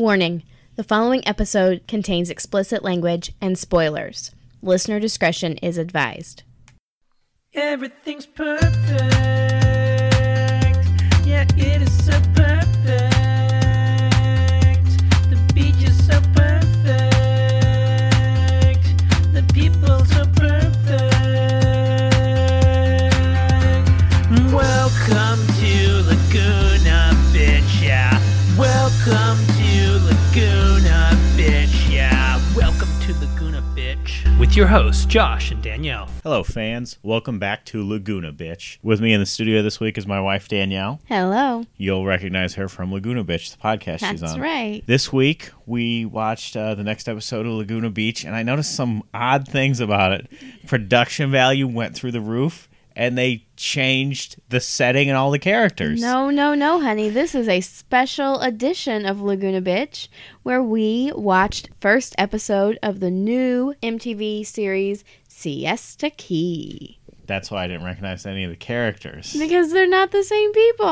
Warning, the following episode contains explicit language and spoilers. Listener discretion is advised. Everything's perfect. Yeah, it is so perfect. The beach is so perfect. The people so perfect. Welcome to Laguna Beach, yeah. Welcome to Laguna Beach, yeah. Welcome to Laguna Beach. With your hosts, Josh and Danielle. Hello, fans. Welcome back to Laguna Bitch. With me in the studio this week is my wife, Danielle. Hello. You'll recognize her from Laguna Bitch, the podcast she's on. That's right. This week, we watched the next episode of Laguna Beach, and I noticed some odd things about it. Production value went through the roof, and they changed the setting and all the characters. No, honey. This is a special edition of Laguna Beach where we watched first episode of the new MTV series Siesta Key. That's why I didn't recognize any of the characters. Because they're not the same people.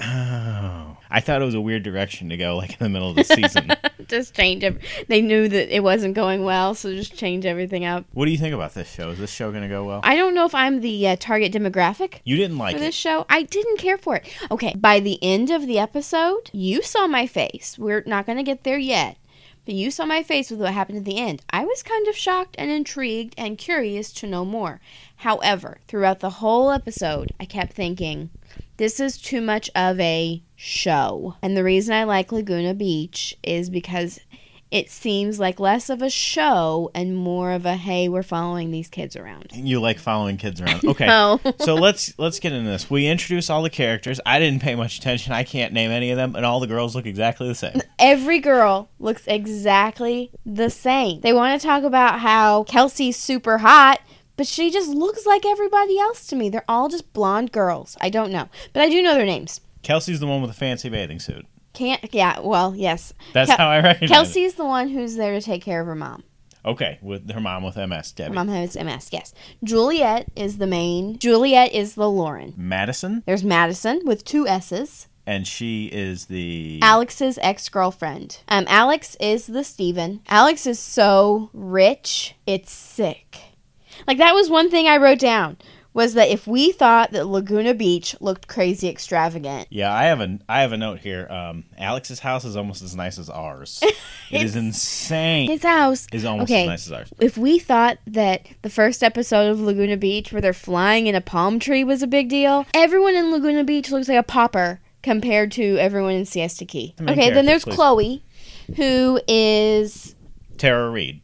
Oh. I thought it was a weird direction to go, like in the middle of the season. Just change it. They knew that it wasn't going well, so just change everything up. What do you think about this show? Is this show going to go well? I don't know if I'm the target demographic. You didn't like for it. This show. I didn't care for it. Okay, by the end of the episode, you saw my face. We're not going to get there yet. But you saw my face with what happened at the end. I was kind of shocked and intrigued and curious to know more. However, throughout the whole episode, I kept thinking, this is too much of a show. And the reason I like Laguna Beach is because it seems like less of a show and more of a, hey, we're following these kids around. You like following kids around. Okay. No. So let's get into this. We introduce all the characters. I didn't pay much attention. I can't name any of them, and all the girls look exactly the same. Every girl looks exactly the same. They want to talk about how Kelsey's super hot, but she just looks like everybody else to me. They're all just blonde girls. I don't know. But I do know their names. Kelsey's the one with the fancy bathing suit. Yes. That's how I recognize Kelsey's the one who's there to take care of her mom. Okay, with her mom with MS, Debbie. Her mom has MS, yes. Juliet is the main. Juliet is the Lauren. Madison? There's Madison with 2 S's. And she is the... Alex's ex-girlfriend. Alex is the Steven. Alex is so rich, it's sick. Like, that was one thing I wrote down, was that if we thought that Laguna Beach looked crazy extravagant. Yeah, I have a note here. Alex's house is almost as nice as ours. It is insane. His house is almost as nice as ours. If we thought that the first episode of Laguna Beach where they're flying in a palm tree was a big deal, everyone in Laguna Beach looks like a pauper compared to everyone in Siesta Key. Okay, then there's Chloe, who is... Tara Reid.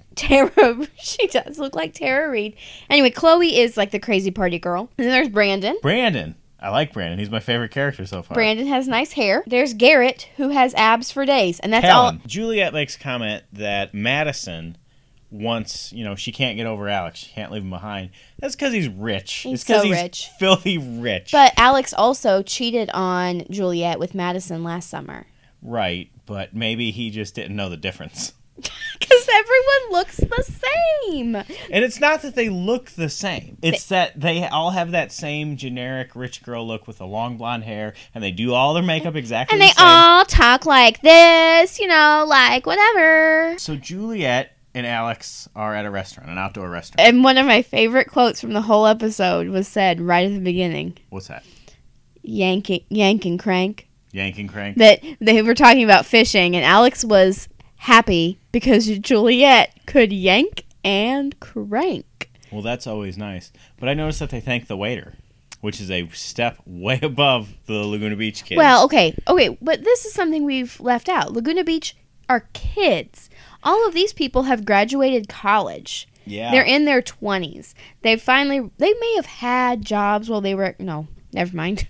She does look like Tara Reid. Anyway, Chloe is like the crazy party girl. And then there's Brandon. I like Brandon. He's my favorite character so far. Brandon has nice hair. There's Garrett, who has abs for days. And that's Helen. all. Juliet makes a comment that Madison wants, she can't get over Alex. She can't leave him behind. That's because he's rich. He's rich. Filthy rich. But Alex also cheated on Juliet with Madison last summer. Right, but maybe he just didn't know the difference. Because everyone looks the same. And it's not that they look the same. It's that they all have that same generic rich girl look with the long blonde hair, and they do all their makeup exactly the same. And they all talk like this, like whatever. So Juliet and Alex are at a restaurant, an outdoor restaurant. And one of my favorite quotes from the whole episode was said right at the beginning. What's that? Yank and crank. Yank and crank? That they were talking about fishing, and Alex was happy because Juliet could yank and crank. Well, that's always nice. But I noticed that they thank the waiter, which is a step way above the Laguna Beach kids. Well, okay, but this is something we've left out. Laguna Beach are kids. All of these people have graduated college. Yeah. They're in their 20s. They may have had jobs while they were, no, never mind.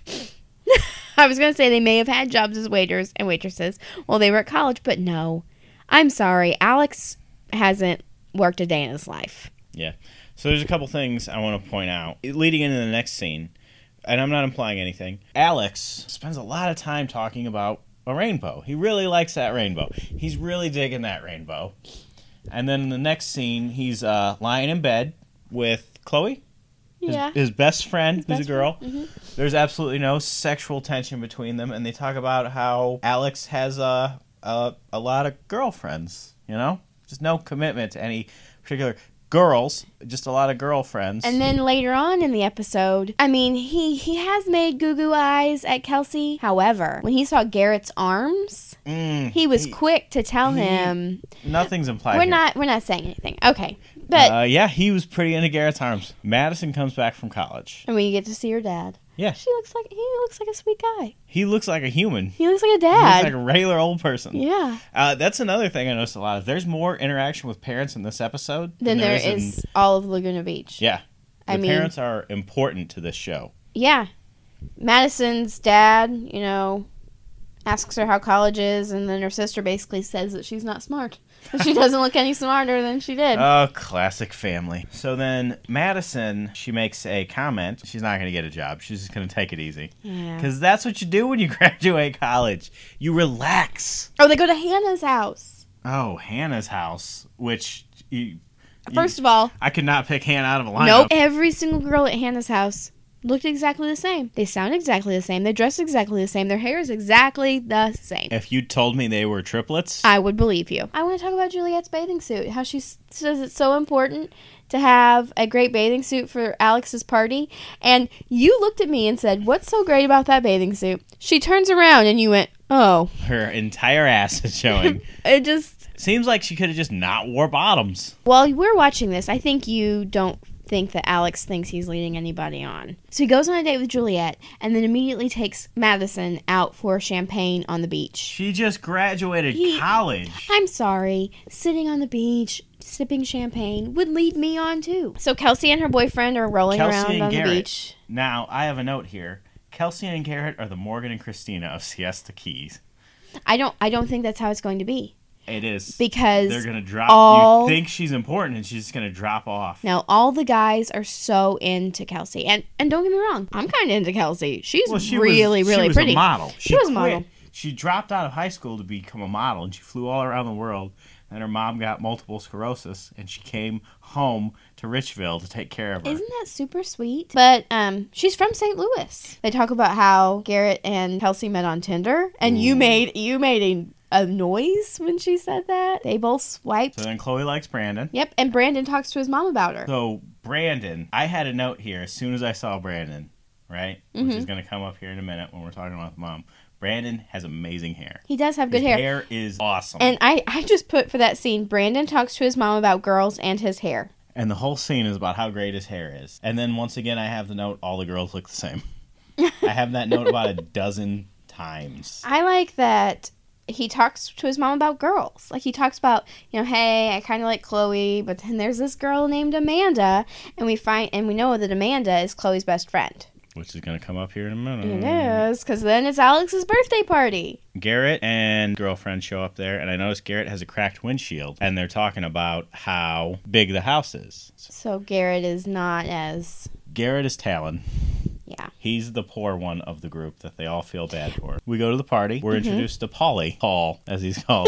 I was going to say they may have had jobs as waiters and waitresses while they were at college, but no. I'm sorry, Alex hasn't worked a day in his life. Yeah. So there's a couple things I want to point out. Leading into the next scene, and I'm not implying anything, Alex spends a lot of time talking about a rainbow. He really likes that rainbow. He's really digging that rainbow. And then in the next scene, he's lying in bed with Chloe. His best friend, who's a girl. Mm-hmm. There's absolutely no sexual tension between them, and they talk about how Alex has a a lot of girlfriends, you know? Just no commitment to any particular girls, just a lot of girlfriends. And then later on in the episode, I mean, he has made goo-goo eyes at Kelsey. However, when he saw Garrett's arms, he was quick to tell him. Nothing's implied. We're not saying anything. Okay, but yeah, he was pretty into Garrett's arms. Madison comes back from college, and we get to see her dad. Yeah, he looks like a sweet guy. He looks like a human. He looks like a He dad. looks like a regular old person. Yeah. That's another thing I noticed a lot of. There's more interaction with parents in this episode than there is all of Laguna Beach. Yeah. I mean, parents are important to this show. Yeah. Madison's dad, asks her how college is, and then her sister basically says that she's not smart. She doesn't look any smarter than she did. Oh, classic family. So then Madison, she makes a comment. She's not going to get a job. She's just going to take it easy. Yeah. Because that's what you do when you graduate college. You relax. Oh, they go to Hannah's house. Oh, Hannah's house, which... First of all... I could not pick Hannah out of a lineup. Nope. Every single girl at Hannah's house looked exactly the same. They sound exactly the same. They dress exactly the same. Their hair is exactly the same. If you told me they were triplets... I would believe you. I want to talk about Juliet's bathing suit. How she says it's so important to have a great bathing suit for Alex's party. And you looked at me and said, "What's so great about that bathing suit?" She turns around and you went, "Oh." Her entire ass is showing. It just... Seems like she could have just not wore bottoms. While we're watching this, I think you don't think that Alex thinks he's leading anybody on. So he goes on a date with Juliet and then immediately takes Madison out for champagne on the beach. She just graduated college. I'm sorry. Sitting on the beach, sipping champagne would lead me on too. So Kelsey and her boyfriend are rolling around on the beach. Now, I have a note here. Kelsey and Garrett are the Morgan and Christina of Siesta Keys. I don't think that's how it's going to be. It is. Because they're going to drop. You think she's important and she's just going to drop off. Now, all the guys are so into Kelsey. And don't get me wrong, I'm kind of into Kelsey. She really was pretty. A model. She was a model. She dropped out of high school to become a model, and she flew all around the world. And her mom got multiple sclerosis, and she came home to Richville to take care of her. Isn't that super sweet? But she's from St. Louis. They talk about how Garrett and Kelsey met on Tinder, and you made a noise when she said that. They both swiped. So then Chloe likes Brandon. Yep, and Brandon talks to his mom about her. So Brandon, I had a note here as soon as I saw Brandon, right? Mm-hmm. Which is going to come up here in a minute when we're talking about mom. Brandon has amazing hair. He does have good hair. His hair. hair is awesome. And I just put for that scene, Brandon talks to his mom about girls and his hair. And the whole scene is about how great his hair is. And then once again, I have the note, all the girls look the same. I have that note about a dozen times. I like that he talks to his mom about girls. Like, he talks about, hey, I kind of like Chloe, but then there's this girl named Amanda, and we know that Amanda is Chloe's best friend. Which is going to come up here in a minute. It is, because then it's Alex's birthday party. Garrett and girlfriend show up there, and I noticed Garrett has a cracked windshield, and they're talking about how big the house is. So Garrett is not as... Garrett is Talon. Yeah. He's the poor one of the group that they all feel bad for. We go to the party. We're introduced to Paulie. Paul, as he's called.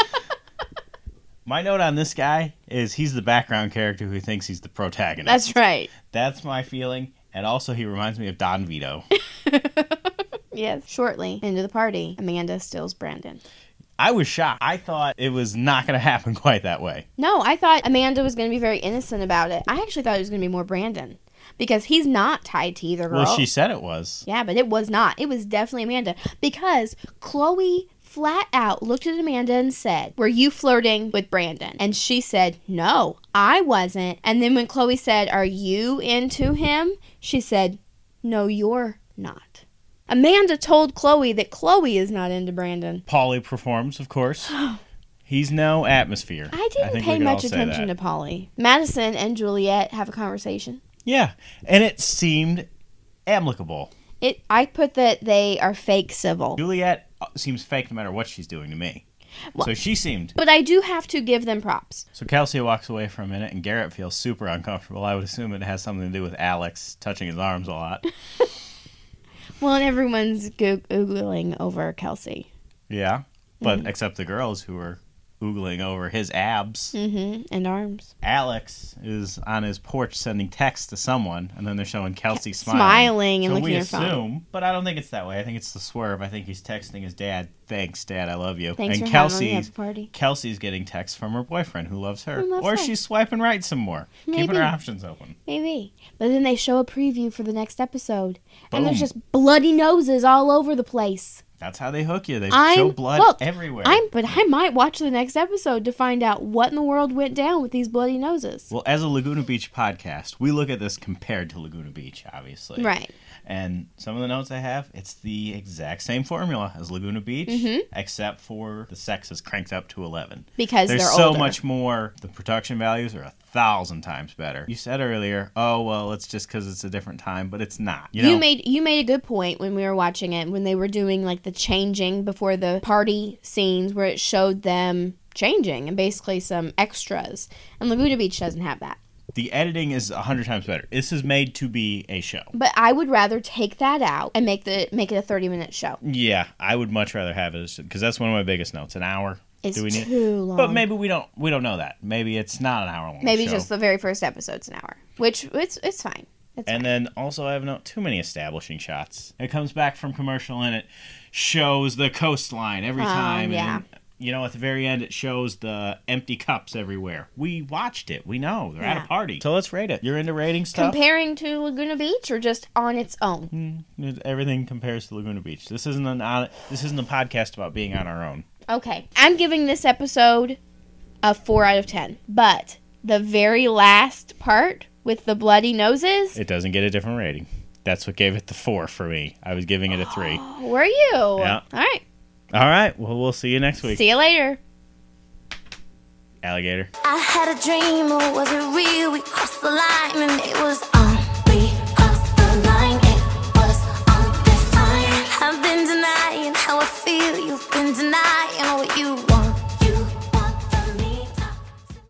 My note on this guy is he's the background character who thinks he's the protagonist. That's right. That's my feeling. And also he reminds me of Don Vito. Yes. Shortly into the party, Amanda steals Brandon. I was shocked. I thought it was not going to happen quite that way. No, I thought Amanda was going to be very innocent about it. I actually thought it was going to be more Brandon. Because he's not tied to either girl. Well, she said it was. Yeah, but it was not. It was definitely Amanda. Because Chloe flat out looked at Amanda and said, "Were you flirting with Brandon?" And she said, "No, I wasn't." And then when Chloe said, "Are you into him?" she said, "No, you're not." Amanda told Chloe that Chloe is not into Brandon. Paulie performs, of course. He's no atmosphere. I didn't pay much attention to Paulie. Madison and Juliet have a conversation. Yeah, and it seemed amicable. I put that they are fake civil. Juliet seems fake no matter what she's doing to me. Well, so she seemed... But I do have to give them props. So Kelsey walks away for a minute, and Garrett feels super uncomfortable. I would assume it has something to do with Alex touching his arms a lot. Well, and everyone's Googling over Kelsey. Yeah, but except the girls who are oogling over his abs. Mm-hmm. And arms. Alex is on his porch sending texts to someone, and then they're showing Kelsey Smiling and so looking we at her phone. assume, but I don't think it's that way. I think it's the swerve. I think he's texting his dad, "Thanks, Dad, I love you." Thanks and for having me at the party. Kelsey's getting texts from her boyfriend who loves her. Who loves or her. she's swiping right some more. Keeping Maybe. her options open. Maybe. But then they show a preview for the next episode. And there's Boom. just bloody noses all over the place. That's how they hook you. They I'm show blood hooked. everywhere. But I might watch the next episode to find out what in the world went down with these bloody noses. Well, as a Laguna Beach podcast, we look at this compared to Laguna Beach, obviously. Right. And some of the notes I have, it's the exact same formula as Laguna Beach, except for the sex is cranked up to 11. Because There's they're so older. much more. The production values are 1,000 times better. You said earlier, oh, well, it's just because it's a different time, but it's not. You made a good point when we were watching it, when they were doing like the changing before the party scenes where it showed them changing and basically some extras. And Laguna Beach doesn't have that. The editing is 100 times better. This is made to be a show. But I would rather take that out and make it a 30-minute show. Yeah, I would much rather have it, because that's one of my biggest notes. An hour. It's Do we need too long. But maybe we don't know that. Maybe it's not an hour long. Maybe show. just the very first episode's an hour, which it's fine. It's And fine. then also I have not too many establishing shots. It comes back from commercial and it shows the coastline every time. yeah. And then, at the very end it shows the empty cups everywhere. We watched it. We know. They're at Yeah. a party. So let's rate it. You're into rating stuff? Comparing to Laguna Beach or just on its own? Everything compares to Laguna Beach. This isn't a podcast about being on our own. Okay. I'm giving this episode a 4 out of 10. But the very last part with the bloody noses, It doesn't get a different rating. That's what gave it the 4 for me. I was giving it a 3. were you? Yeah. All right. All right. Well, we'll see you next week. See you later. Alligator. I had a dream, or was it real? We crossed the line and it was on. We crossed the line, it was on this time. I've been denying how I feel. You've been denying what you